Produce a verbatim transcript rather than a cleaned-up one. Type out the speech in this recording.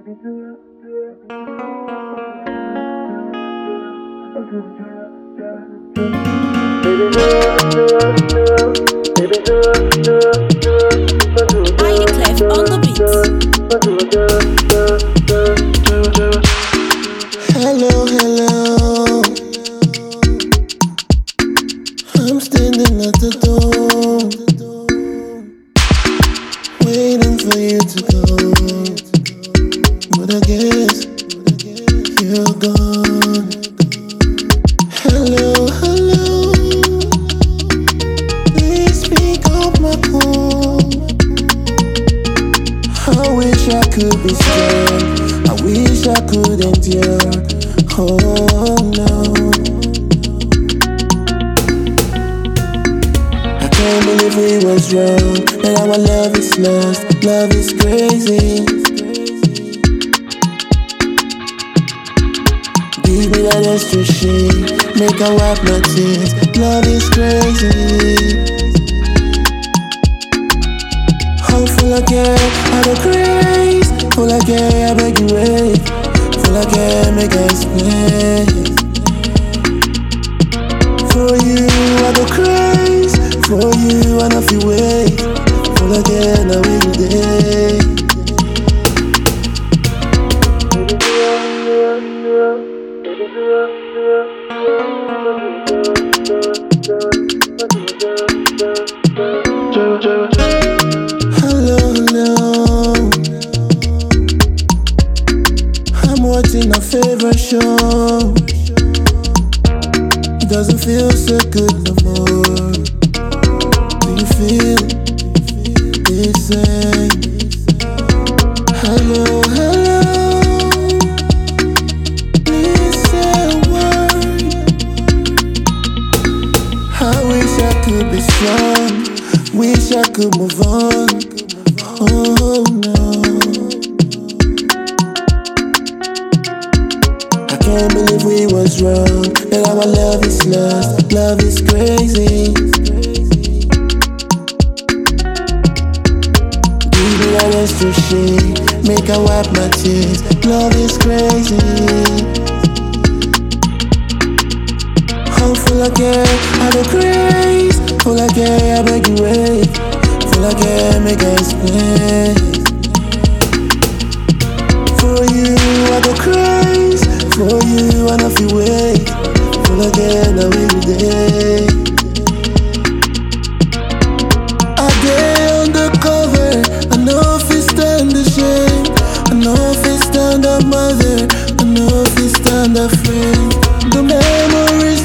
Heidi Clef on the beats. Hello, hello. I'm standing at the door, waiting for you to go. But I guess you're gone. Hello, hello. Please pick up my call. I wish I could be strong. I wish I could endure. Oh no, I can't believe we was wrong. And our love is lost. Love is crazy. Give me that extra shade, make I wipe my tears. Love is crazy. I'm full of care, out of grace. Full of care, I beg you wait. Full of care, make I explain. For you, I go crazy. For you, I know if you wait. Full of care, now every day. Hello, hello. I'm watching our favorite show. It doesn't feel so good no more. Do you feel the same? Hello, hello. Please say a word. I wish I could be strong. Wish I could move on. Oh no, I can't believe we was wrong. And our love is lost. Love is crazy. Give me that extra shade, make I wipe my tears. Love is crazy. I'm full of care, I go crazy. Full of care, I beg you wait. Full of care, make I explain. For you, I go crazy. For you, I know if you wait. Full of care, now every day. I day undercover. I know if it's stand the shame. I know if it's stand a mother. I know if it's stand a friend. The memories